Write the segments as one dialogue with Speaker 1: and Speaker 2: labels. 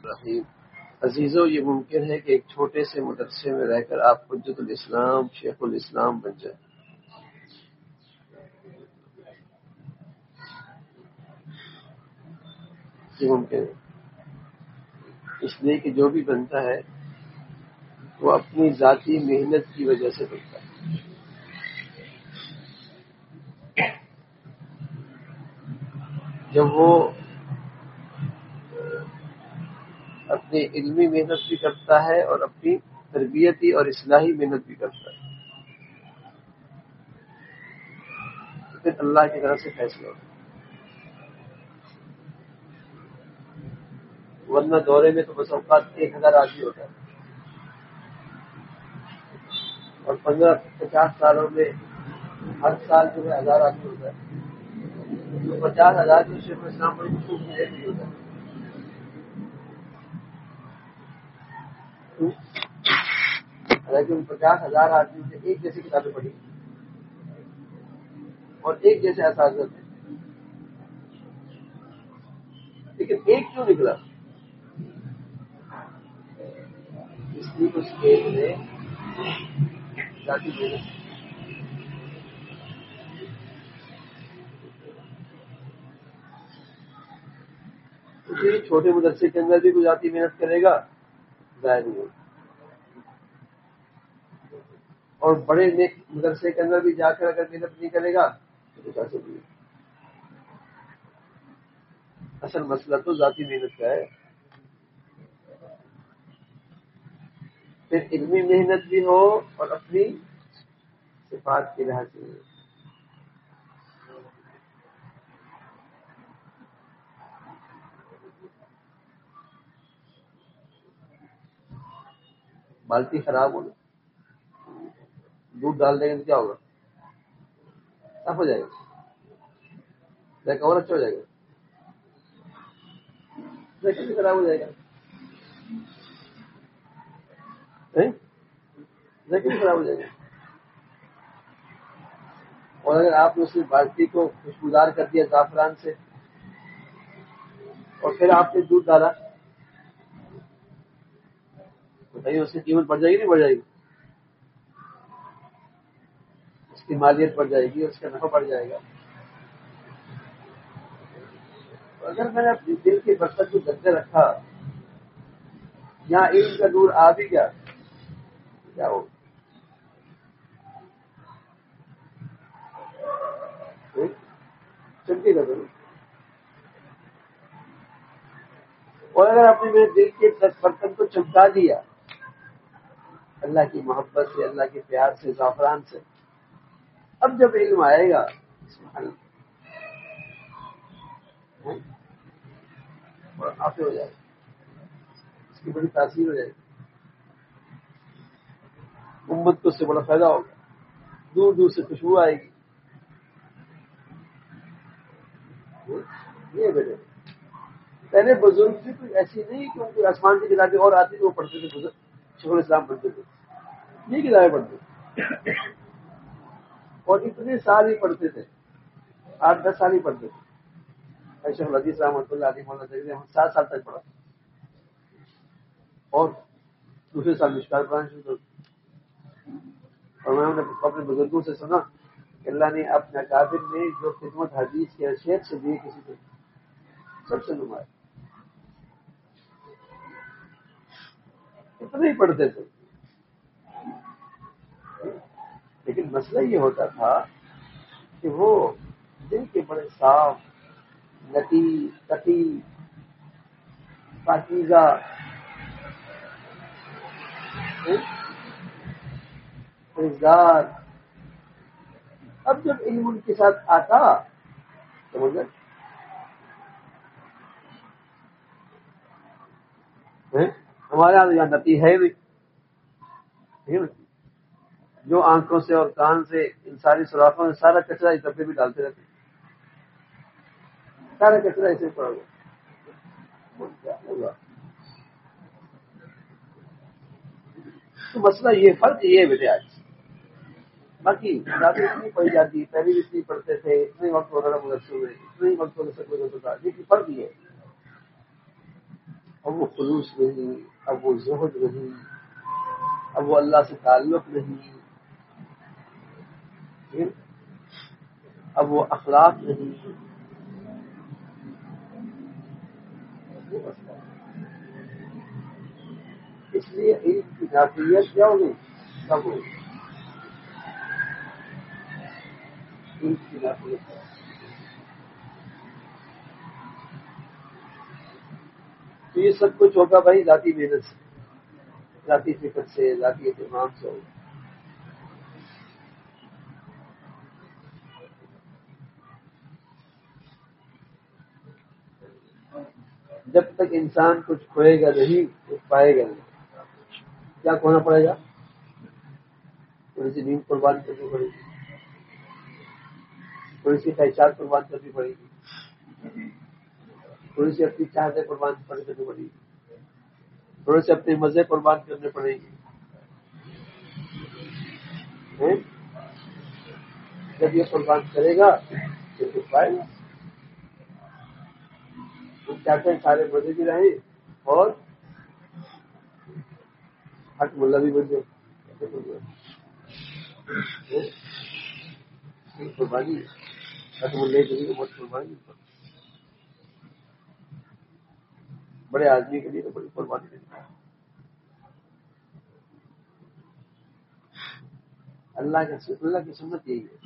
Speaker 1: رحیم عزیزو، یہ ممکن ہے کہ ایک چھوٹے سے مدرسے میں رہ کر آپ حجت الاسلام شیخ الاسلام بن جائیں؟ یہ ممکن ہے اس لیے کہ جو بھی بنتا ہے وہ اپنی ذاتی محنت کی وجہ سے بنتا ہے۔ جب وہ اپنی علمی محنت بھی کرتا ہے اور اپنی تربیتی اور اصلاحی محنت بھی کرتا ہے تو پھر اللہ کی طرف سے فیصلہ ہوتا ہے۔ ورنہ دورے میں تو بس اوقات 1000 آدمی ہوتا ہے اور 15-50 سالوں میں ہر سال جو ہے 1000 آدمی ہوتا ہے، تو 50,000 جو شیخ الاسلام بڑی خوب نہیں ہوتا ہے۔ حالانکہ ان 50,000 آدمی سے ایک جیسی کتابیں پڑھی اور ایک جیسے اساتذہ تھے، لیکن ایک کیوں نکلا؟ اس لیے اس ایک نے ذاتی محنت چھوٹے مدرسے کے اندر بھی کوئی ذاتی محنت کرے گا ظاہر نہیں ہوگا، اور بڑے مدرسے کے اندر بھی جا کر اگر محنت نہیں کرے گا تو کیسے بھی؟ اصل مسئلہ تو ذاتی محنت کا ہے۔ پھر علمی محنت بھی ہو اور اپنی صفات کی لحاظ سے بالٹی خراب ہونا، دودھ ڈال دیں گے تو کیا ہوگا؟ صاف ہو جائے گا، لیکن اور اچھا ہو جائے گا، لیکن بھی خراب ہو جائے گا، لیکن بھی خراب ہو جائے گا۔ اور اگر آپ نے اس بالٹی کو خوشبودار کر دیا زعفران سے اور پھر آپ نے دودھ ڈالا، بتائیے اس کی قیمت بڑھ جائے گی نہیں بڑھ جائے گی؟ اس کی مالیت بڑھ جائے گی، اس کا نفع بڑھ جائے گا۔ اگر میں نے اپنے دل کے برتن کو گندے رکھا، یہاں علم کا نور آ بھی گیا، کیا ہو چمکے گا ضرور۔ اور اگر آپ نے میرے دل کے برتن کو چمکا دیا اللہ کی محبت سے، اللہ کے پیار سے، زعفران سے، اب جب علم آئے گا اور آپ ہو جائے گا، اس کی بڑی تاثیر ہو جائے گی، امت کو اس سے بڑا فائدہ ہوگا، دور دور سے خوشبو آئے گی۔ یہ بیٹے پہلے بزرگ بھی کوئی ایسی نہیں کہ ان کو آسمان کی کتابیں اور آتی تھی وہ پڑھتے تھے، بزرگ شیخ الاسلام پڑھتے تھے، یہ کتابیں پڑھتے تھے اور اتنے سال ہی پڑھتے تھے، 8-10 سال ہی پڑھتے تھے۔ شیخ الحدیث رحمۃ اللہ علیہ مولانا تقریباً 7 سال تک پڑھا اور دوسرے سال مشکات پڑھنا شروع کر۔ اور میں نے اپنے بزرگوں سے سنا کہ اللہ نے اپنے اکابر میں جو خدمت حدیث کی حیثیت سے دی کسی کو سب سے نمایاں، اتنے ہی پڑھتے تھے، لیکن مسئلہ یہ ہوتا تھا کہ وہ دل کے بڑے صاف، نقی، تقی، پاکیزہ، پرہیزگار۔ اب جب علم ان کے ساتھ آتا سمجھ گئے ہمارے یہاں نتی ہے بھی جو آنکھوں سے اور کان سے ان ساری سوراخوں میں سارا کچرا اس ڈبے بھی ڈالتے رہتے، سارا کچرا ایسے پڑا ہوگا۔ تو مسئلہ یہ فرق یہ ہے بیٹے آج، باقی کتابیں اتنی پڑھی جاتی، پہلے بھی اتنی پڑھتے تھے، اتنے وقت وغیرہ مدرسے ہوئے، اتنے ہی وقت ہوتا تھا، لیکن فرق یہ ہے اب وہ خلوص نہیں، اب وہ زہد نہیں، اب وہ اللہ سے تعلق نہیں، اب وہ اخلاق نہیں. اس لیے علم کی نافیت کیا ہوگی؟ کب ہوگی علم کی نافیت؟ تو یہ سب کچھ ہوگا بھائی ذاتی محنت سے، ذاتی فکر سے، ذاتی اہتمام سے ہوگا. جب تک انسان کچھ کھوئے گا نہیں کچھ پائے گا نہیں. کیا کھونا پڑے گا؟ تھوڑی سی نیند قربان کرنی پڑے گی، تھوڑی سی خواہشات قربان کرنی پڑے گی، تھوڑی سی اپنی چاہتیں قربان کرنی پڑے گی، تھوڑے سے اپنے مزے قربان کرنے پڑیں گے. جب یہ قربان کرے گا تو کچھ پائے گا. وہ چاہتے ہیں سارے مزے بھی رہیں اور حق ملا بھی بن جائے. قربانی حق ملے کے لیے بہت قربانی، بڑے آدمی کے لیے تو بڑی قربانی دیتا ہے. اللہ کی سنت یہی ہے.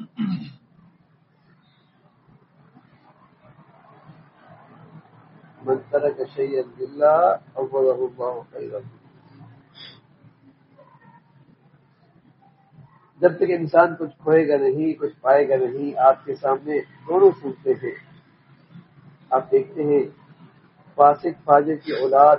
Speaker 1: من ترک شیئا للہ عوضہ اللہ خیرا. جب تک انسان کچھ کھوئے گا نہیں کچھ پائے گا نہیں. آپ کے سامنے دونوں صورتیں ہیں. آپ دیکھتے ہیں فاسق فاجر کی اولاد،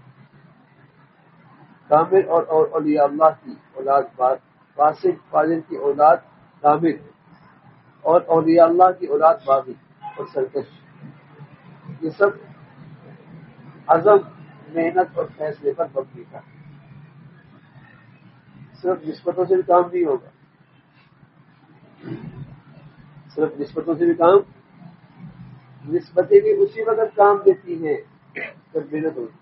Speaker 1: کامل اور اولیاء اللہ کی اولاد بات، فاسق فاجر کی اولاد کامل اور اولیاء اللہ کی اولاد باغی اور سرکش. یہ سب عزم، محنت اور فیصلے پر مبنی تھا. صرف نسبتوں سے بھی کام نہیں ہوگا، صرف نسبتوں سے بھی کام. نسبتیں بھی اسی وقت کام دیتی ہیں جب محنت ہوگی.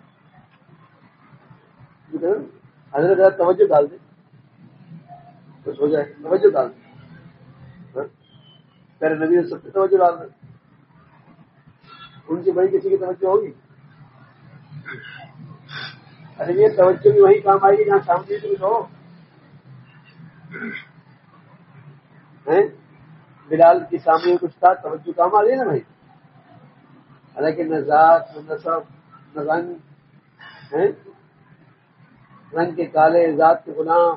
Speaker 1: حضرت ذرا توجہ ڈال دیں کچھ ہو جائے، توجہ ڈال دیں. پہلے نبی نے سب سے توجہ ڈال دیں، ان سے بڑی کسی کی توجہ ہوگی؟ ارے یہ توجہ بھی وہی کام آئے گی جہاں سامنے سے کچھ ہو. بلال کے سامنے کچھ تھا، توجہ کام آ گئی نا بھائی. حالانکہ نہ ذات نہ نسب نہ رنگ کے کالے، ذات کے غلام،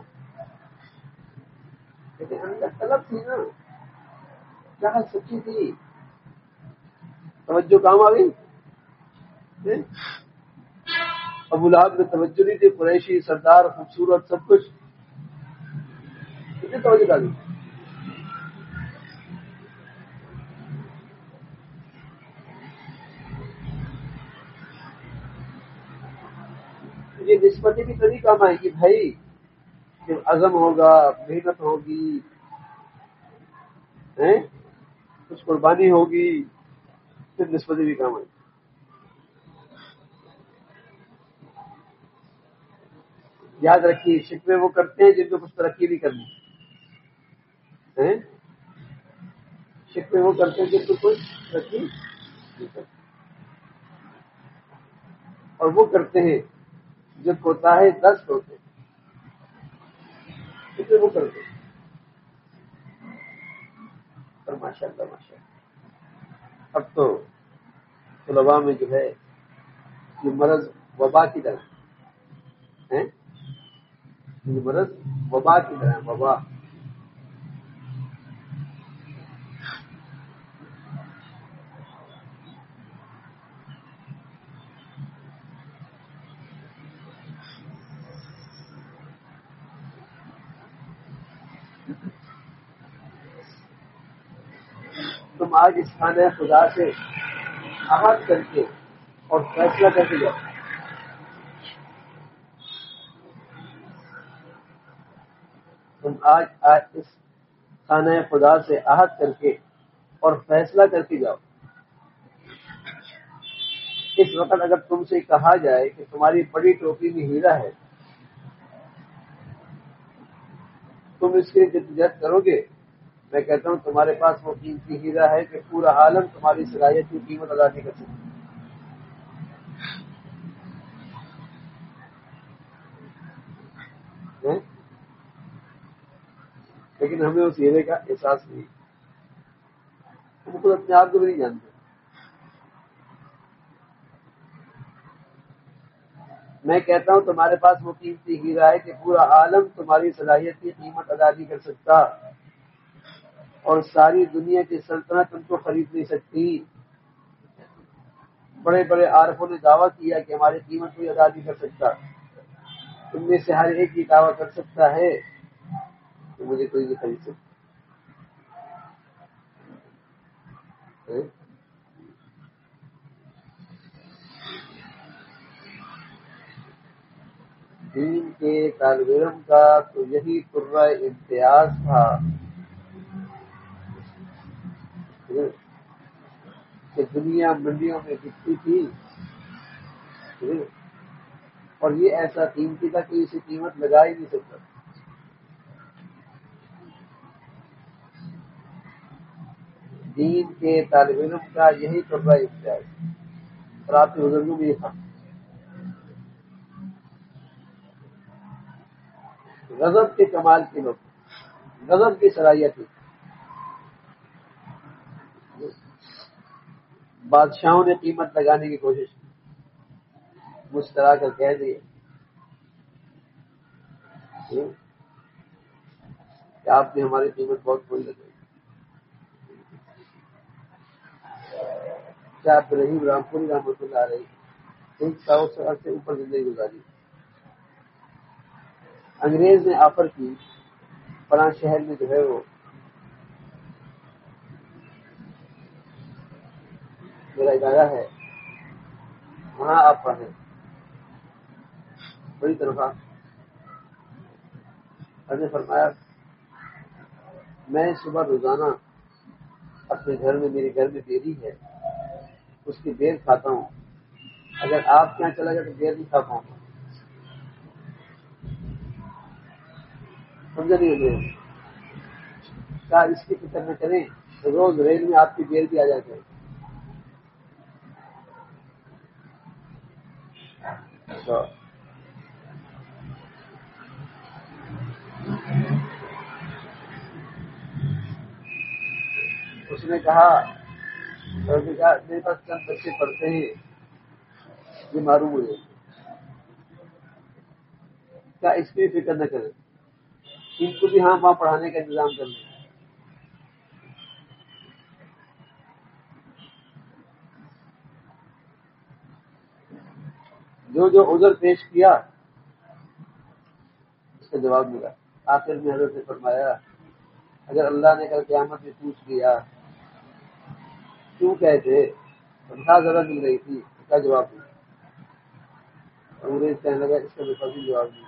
Speaker 1: لیکن اندر طلب تھی نا، چاہت سچی تھی، توجہ کام آ گئی. ابو لہب میں توجہ نہیں تھی، قریشی سردار خوبصورت سب کچھ، کتنی توجہ ڈالی. یہ نسبتیں بھی تبھی کام آئے گی بھائی جب عزم ہوگا، محنت ہوگی، کچھ قربانی ہوگی، پھر نسبتیں بھی کام آئے گی. یاد رکھیے شکوے وہ کرتے ہیں جن کو کچھ ترقی نہیں کرنی. شکوے وہ کرتے ہیں جن کو کچھ ترقی نہیں کرنی، اور وہ کرتے ہیں جو کوتاہی 10 ہوتے ہیں. شکوے وہ کرتے ہیں. اور ماشاء اللہ ماشاء اللہ اب تو طلباء میں جو ہے یہ مرض وبا کی طرح ہے. یہ مرض وبا کی طرح ہے، وبا. تم آج اس خانہ خدا سے عہد کر کے اور فیصلہ کر کے جاؤ. تم آج اس خانہ خدا سے عہد کر کے اور فیصلہ کر کے جاؤ. اس وقت اگر تم سے کہا جائے کہ تمہاری بڑی ٹوپی میں ہیرا ہے، تم اس کی جدوجہد کرو گے؟ میں کہتا ہوں تمہارے پاس وہ قیمتی ہیرا ہے کہ پورا عالم تمہاری صلاحیت کی قیمت ادا نہیں کر سکتا ہے؟ لیکن ہمیں اس ہیرے کا احساس نہیں، ہم خود اپنے آپ کو بھی نہیں جانتے۔ میں کہتا ہوں تمہارے پاس وہ قیمتی ہیرا ہے کہ پورا عالم تمہاری صلاحیت کی قیمت ادا نہیں کر سکتا، اور ساری دنیا کی سلطنت تم کو خرید نہیں سکتی۔ بڑے بڑے عارفوں نے دعویٰ کیا کہ ہماری قیمت کوئی ادا نہیں کر سکتا، تم میں سے ہر ایک یہ دعویٰ کر سکتا ہے کہ مجھے کوئی نہیں خرید سکتا ہے؟ دین کے طالب علم کا تو یہی قرہ امتیاز تھا کہ دنیا منڈیوں میں بکتی تھی، اور یہ ایسا قیمتی تھا کہ اسے قیمت لگا ہی نہیں سکتا۔ دین کے طالب علم کا یہی قرہ امتیاز، اور آپ کے بزرگوں میں یہ تھا۔ غضب کے کمال کے لوگ، غضب کی صلاحیت تھی۔ بادشاہوں نے قیمت لگانے کی کوشش کی، مسکرا کر کہہ دیے کہ آپ نے ہماری قیمت بہت بڑی لگائی۔ کیا عبدالرحیم رامپوری رحمۃ اللہ علیہ 100 سے اوپر زندگی گزاری۔ انگریز نے آفر کی فلاں شہر میں جو ہے وہ میرا ادارہ ہے، وہاں آپ پڑھیں، بڑی تنخواہ۔ ہم نے فرمایا میں صبح روزانہ اپنے گھر میں، میرے گھر میں بیری ہے، اس کی بیر کھاتا ہوں، اگر آپ کے یہاں چلا جائے تو بیر نہیں کھا پاؤں گا۔ سمجھا نہیں ہمیں؟ کیا اس کی فکر نہ کریں، روز ریل میں آپ کی بیر بھی آ جاتے ہیں۔ تو اس نے کہا میرے پاس چند بچے پڑھتے ہیں، یہ معلوم ہو جائے، کیا اس کی فکر نہ کریں، ان کو بھی ہاں وہاں پڑھانے کا انتظام کر لیں۔ جو عذر پیش کیا اس کا جواب ملا۔ آخر میں حضرت نے فرمایا اگر اللہ نے کل قیامت میں پوچھ لیا کیوں کہتے تنخواہ زیادہ مل رہی تھی، اس کا جواب دیا۔ انگریز کہنے لگا اس کا بھی فصل جواب دیا۔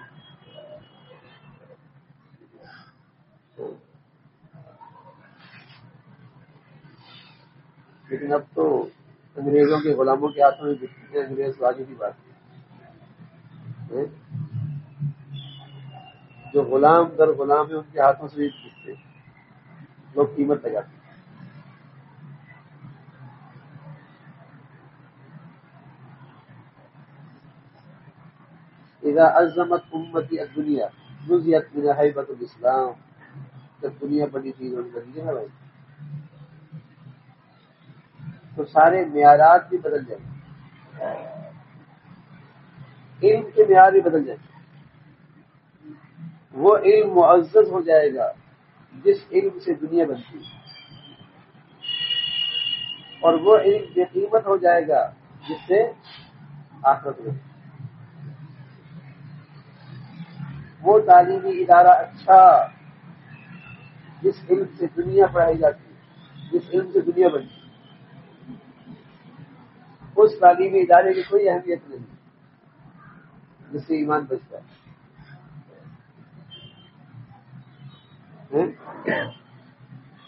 Speaker 1: لیکن اب تو انگریزوں کے غلاموں کے ہاتھوں میں بکتے ہیں، انگریز کو آگے کی بات ہے، جو غلام در غلام ہے ان کے ہاتھوں سے بھی بکتے ہیں، لوگ قیمت لگاتے ہیں۔ اذا عظمت امتی الدنیا نزیت من ہیبت الاسلام، جب دنیا بڑی چیز ہونے لگی ہے نا بھائی، تو سارے معیارات بھی بدل جائیں گے، علم کے معیار بھی بدل جائیں گے۔ وہ علم معزز ہو جائے گا جس علم سے دنیا بنتی ہے، اور وہ علم بے قیمت ہو جائے گا جس سے آخرت بنتی ہے۔ وہ تعلیمی ادارہ اچھا جس علم سے دنیا پڑھائی جاتی ہے، جس علم سے دنیا بنتی ہے، اس تعلیمی ادارے کی کوئی اہمیت نہیں جس سے ایمان بچتا ہے۔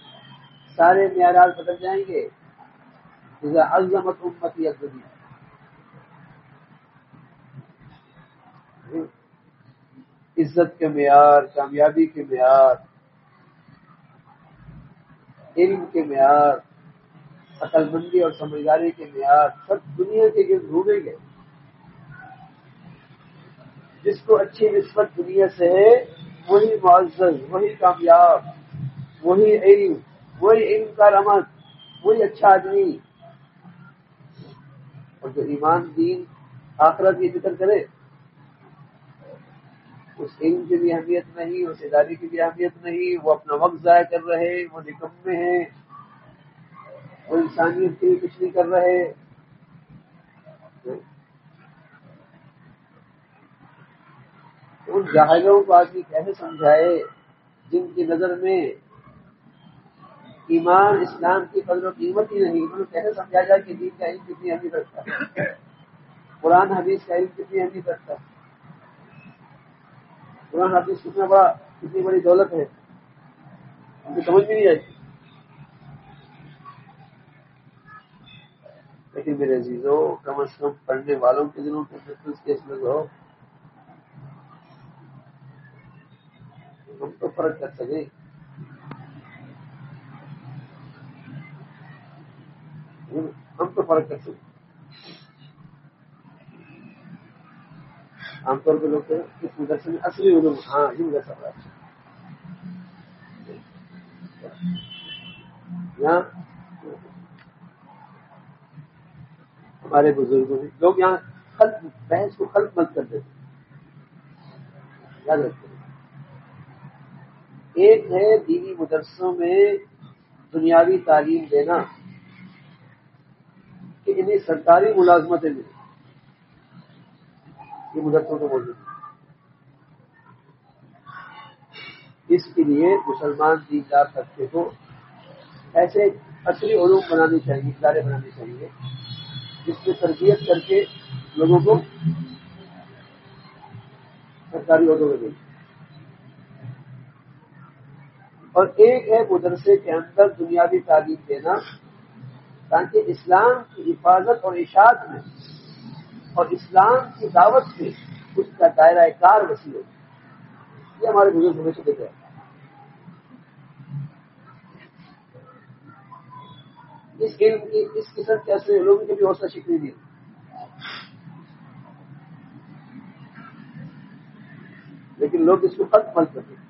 Speaker 1: سارے معیارات بدل جائیں گے۔ اذا عظمت امتی الدنیا، عزت کے معیار، کامیابی کے معیار، علم کے معیار، عقل مندی اور سمجھداری کے معیار سب دنیا کے گرد گھومیں گے. جس کو اچھی نسبت دنیا سے ہے وہی معزز، وہی کامیاب، وہی علم کا رمز، وہی اچھا آدمی. اور جو ایمان دین آخرت کی فکر کرے اس علم کی بھی اہمیت نہیں، اس ادارے کی بھی اہمیت نہیں، وہ اپنا وقت ضائع کر رہے، وہ نکمے ہیں، وہ انسانیت کے لیے کچھ نہیں کر رہے. ان جاہلوں کو آدمی کیسے سمجھائے جن کی نظر میں ایمان اسلام کی قدر و قیمت ہی نہیں. انہوں کیسے سمجھایا جائے کہ دین کا علم کتنی اہمیت رکھتا ہے، قرآن حدیث کا علم کتنی اہمیت رکھتا ہے، قرآن حدیث کتنی بڑی دولت ہے، ان کو سمجھ بھی نہیں آئی. لیکن میرے عزیزوں کم از کم پڑھنے والوں کے دنوں کے محفوظ کیس میں ہو ہم تو فرق کر سکیں. ہم تو فرق کر سکیں. عام طور پہ لوگ اس مدرسے میں اصلی علوم، ہاں یہ مدرسہ رہا ہے یہاں ہمارے بزرگوں نے لوگ یہاں خلق بحث کو خلق مت کر دیتے. یاد رکھتے ہیں ایک ہے دینی مدرسوں میں دنیاوی تعلیم دینا کہ انہیں سرکاری ملازمتیں ملیں، یہ مدرسوں کو موجود ہے. اس کے لیے مسلمان دیندار طبقے کو ایسے عصری علوم بنانی چاہیے، ادارے بنانے چاہیے جس میں تربیت کر کے لوگوں کو سرکاری عہدوں میں دیں. اور ایک ہے مدرسے کے اندر دنیاوی تعلیم دینا تاکہ اسلام کی حفاظت اور اشاعت میں اور اسلام کی دعوت میں اس کا دائرہ کار وسیع ہو. یہ ہمارے بزرگ ہمیشہ دیکھ رہے ہیں. اس علم کی اس قسم کے اصل علوم کی بھی حوصلہ شکنی نہیں، لیکن لوگ اس کو خط پل کرتے ہیں.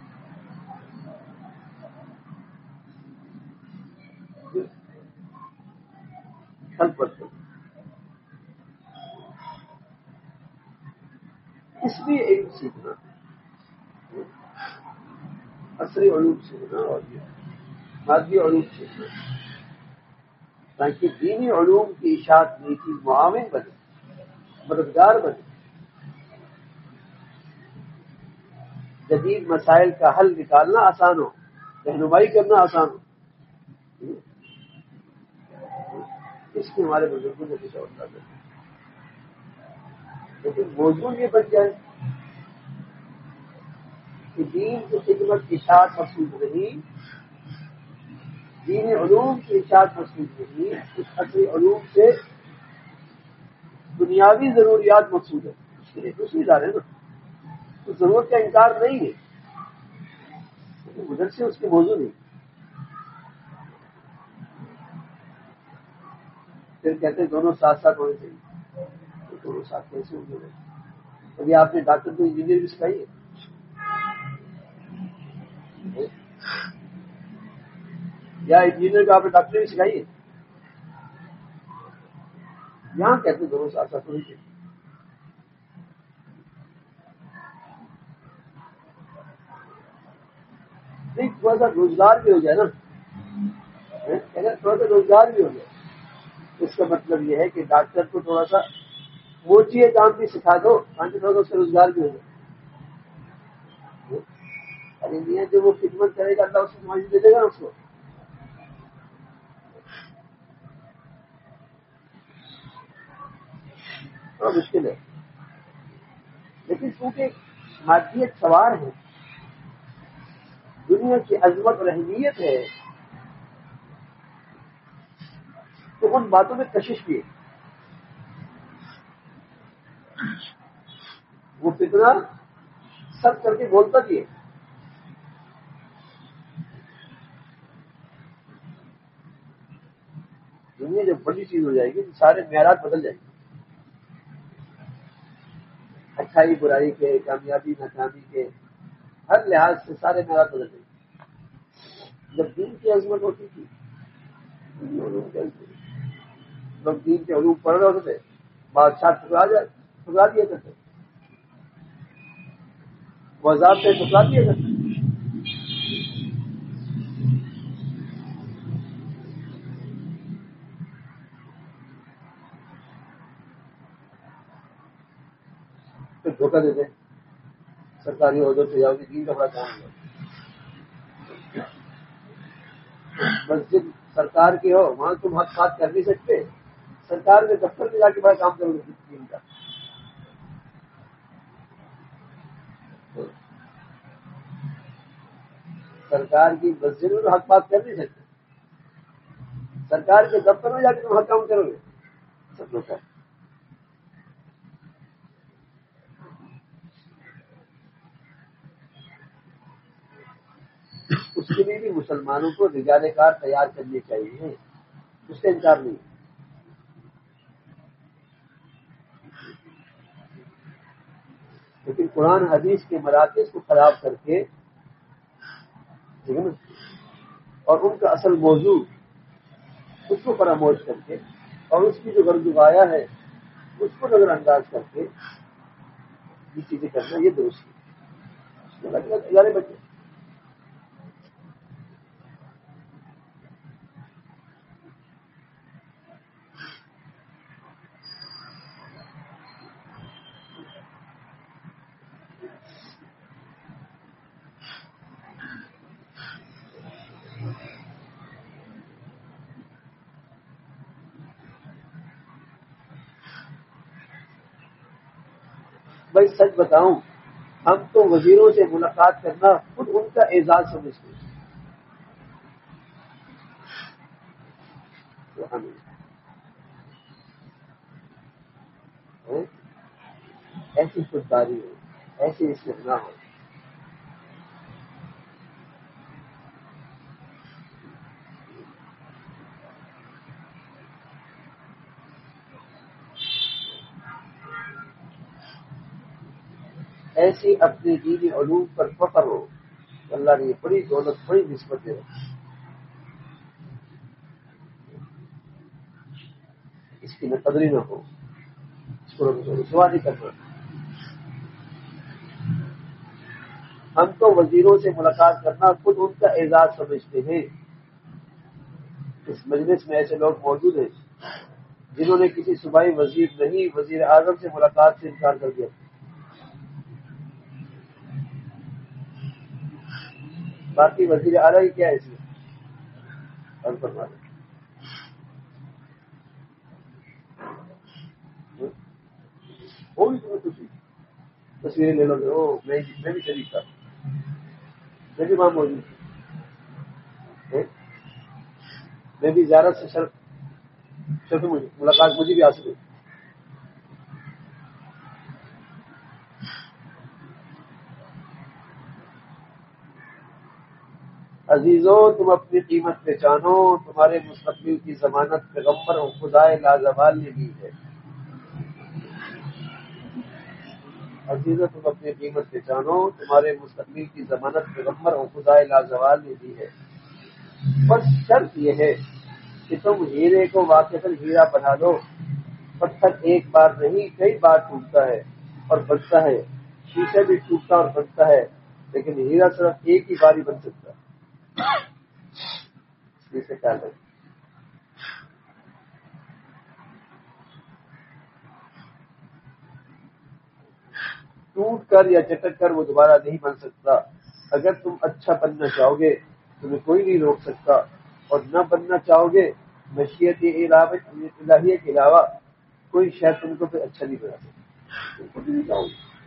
Speaker 1: خط پل کرتے اس لیے علم سیکھنا، عصری علوم سیکھنا اور یہ مادی علوم سیکھنا تاکہ دینی علوم کی اشاعت نیتی معاون بنے، مددگار بنے، جدید مسائل کا حل نکالنا آسان ہو، رہنمائی کرنا آسان ہو. اس کی ہمارے بزرگوں نے کچھ اور کیا. لیکن موضوع یہ بن جائے کہ دین کی خدمت کی اشاعت مقصود نہیں، دین علوم کی اشاعت مقصود نہیں، اس عصری علوم سے دنیاوی ضروریات مقصود ہے. اس کے لیے دوسری ادارے نا، اس ضرورت کا انکار نہیں ہے لیکن مدرسے اس کے موضوع نہیں. پھر کہتے ہیں دونوں ساتھ ساتھ ہونے چاہیے. تو دونوں ساتھ کیسے ہوں گے؟ کبھی آپ نے ڈاکٹر کو انجینئر بھی سکھائی ہے؟ یا انجینئر کو آپ نے ڈاکٹر بھی سکھائی ہے؟ یہاں کہتے ہیں دونوں ساتھ ساتھ ہونے چاہیے. نہیں تھوڑا سا روزگار بھی ہو جائے نا، اگر تھوڑا سا روزگار بھی ہو جائے اس کا مطلب یہ ہے کہ ڈاکٹر کو تھوڑا سا موچی کام بھی سکھا دو تاکہ تھوڑا سا اس کا روزگار بھی ہو جائے. ارے میاں جو وہ خدمت کرے گا اللہ اس کو سمجھ دے دے گا اس کو. بڑا مشکل ہے لیکن چونکہ مادیت سوار ہے، دنیا کی عظمت اور اہمیت ہے تو ان باتوں میں کشش بھی ہے. وہ فتنہ سب کر کے بولتا بھی ہے. دنیا جب بڑی چیز ہو جائے گی تو سارے معیارات بدل جائیں گے. اچھائی برائی کے، کامیابی ناکامی کے، ہر لحاظ سے سارے معیارات بدل جائیں گے. جب دین کی عظمت ہوتی تھی، لوگ دین کے علوم پڑھ رہے ہوتے تھے، بادشاہ ٹھکرا دیا کرتے، وزار سے ٹھکرا دیا کرتے. پھر دھوکہ دیتے سرکاری عہدوں سے جاؤ گے، دین کا بڑا کام ہوگا. مسجد سرکار کی ہو وہاں تم حق بات کر نہیں سکتے، سرکار کے دفتر میں جا کے بڑا کام کرو گے دین کا. سرکار کی مسجد میں تو حق بات کر نہیں سکتے، سرکار کے دفتر میں جا کے تم حق کام کرو گے. سب لوگ اس کے لیے بھی مسلمانوں کو رجال کار تیار کرنے چاہیے، اس سے انکار نہیں. لیکن قرآن حدیث کے مراکز کو خراب کر کے اور ان کا اصل موضوع اس کو فراموش کر کے اور اس کی جو غرض ہے اس کو نظر انداز کر کے یہ چیزیں کرنا یہ درست ہے. بچے بھائی سچ بتاؤں، ہم تو وزیروں سے ملاقات کرنا خود ان کا اعزاز سمجھتے ہیں. ایسی خودداری ہو، ایسی استغنا ہو. ایسی اپنے دینی علوم پر فخر ہو، اللہ نے یہ بڑی دولت بڑی نسبت دے رکھی، اس کی نہ قدری نہ ہو، اس کو رسوا نہیں کرنا. ہم تو وزیروں سے ملاقات کرنا خود ان کا اعزاز سمجھتے ہیں. اس مجلس میں ایسے لوگ موجود ہیں جنہوں نے کسی صوبائی وزیر نہیں وزیر اعظم سے ملاقات سے انکار کر دیا. باقی وزیر اعلیٰ کی کیا حیثیت ہوگی تمہیں خوشی، تصویریں لے لو گے. میں بھی شریک تھا، میں بھی وہاں موجود تھا، میں بھی زیارت سے شرط ملاقات مجھے بھی حاصل ہوئی. عزیزوں تم اپنی قیمت پہچانو، تمہارے مستقبل کی ضمانت پیغمبر اور خدائے لازوال نے دی ہے. عزیزوں تم اپنی قیمت پہچانو، تمہارے مستقبل کی ضمانت پیغمبر اور خدائے لازوال نے دی ہے. بس شرط یہ ہے کہ تم ہیرے کو واقعتاً ہیرا بنا دو. پتھر ایک بار نہیں کئی بار ٹوٹتا ہے اور بنتا ہے، شیشہ بھی ٹوٹتا اور بنتا ہے، لیکن ہیرا صرف ایک ہی بار ہی بن سکتا ہے. اس سے کیا لگتا ٹوٹ کر یا چٹک کر وہ دوبارہ نہیں بن سکتا. اگر تم اچھا بننا چاہو گے تمہیں کوئی نہیں روک سکتا، اور نہ بننا چاہو گے مشیت الہیہ کے علاوہ کوئی شاید تم کو پھر اچھا نہیں بنا سکتا.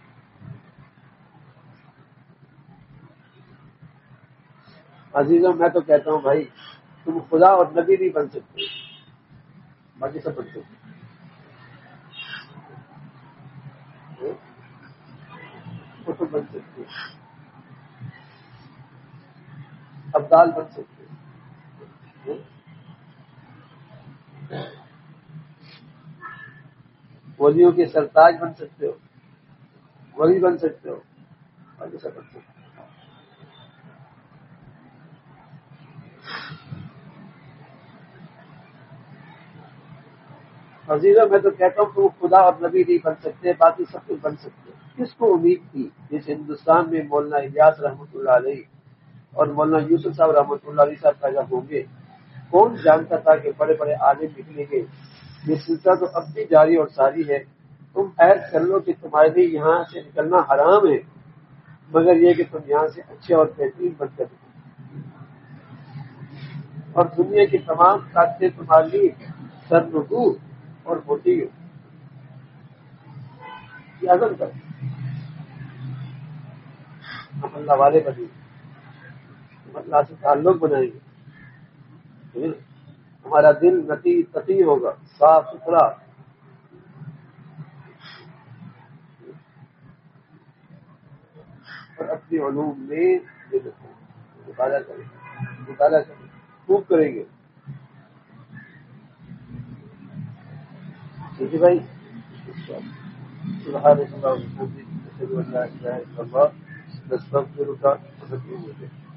Speaker 1: عزیزوں میں تو کہتا ہوں بھائی تم خدا اور نبی نہیں بن سکتے، باقی سب بن سکتے. یوسف بن سکتے ہیں، ابدال بن سکتے ہیں، ولیوں کے سرتاج بن سکتے ہو، ولی بن سکتے ہو، اور ایسا بن سکتے ہو۔ عزیزہ میں تو کہتا ہوں کہ وہ خدا اور نبی نہیں بن سکتے، باقی سب کچھ بن سکتے۔ کس کو امید تھی جس ہندوستان میں مولانا الیاس رحمۃ اللہ علیہ اور مولانا یوسف صاحب رحمۃ اللہ علیہ صاحب پیدا ہوں گے؟ کون جانتا تھا کہ بڑے بڑے عالم نکلیں گے؟ یہ سلسلہ تو اب بھی جاری اور ساری ہے۔ تم عہد کر لو کہ تمہارے لیے یہاں سے نکلنا حرام ہے، مگر یہ کہ تم یہاں سے اچھے اور بہترین بن کر نکلو، اور دنیا کی تمام طاقتیں تمہارے لیے سرنگو اور موٹی ہو۔ یہ عزم کر ہم اللہ والے بنیں گے، ہم اللہ سے تعلق بنائیں گے، ہمارا دل نقی تقی ہوگا، صاف ستھرا، اور اپنی علوم میں مطالعہ کریں گے، مطالعہ کریں گے، خوب کریں گے۔ ٹھیک ہے بھائی، سبحانك اللهم وبحمدك، اشهد ان لا اله الا الله، نستغفرك ونتوب اليك۔